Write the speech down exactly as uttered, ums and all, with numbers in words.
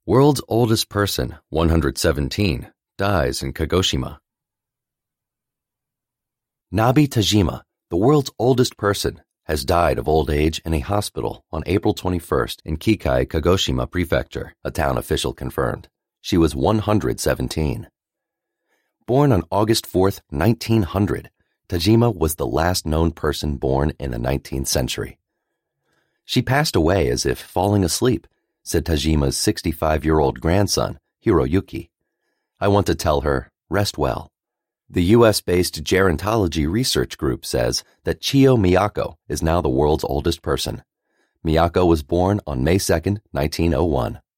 World's oldest person, one hundred seventeen, dies in Kagoshima. Nabi Tajima, the world's oldest person, has died of old age in a hospital on April twenty-first in Kikai, Kagoshima Prefecture, a town official confirmed. She was one hundred seventeen. Born on August fourth, nineteen hundred, Tajima was the last known person born in the nineteenth century. She passed away as if falling asleep, said Tajima's sixty-five-year-old grandson, Hiroyuki. I want to tell her, rest well. The U S-based gerontology research group says that Chiyo Miyako is now the world's oldest person. Miyako was born on May second, nineteen oh one.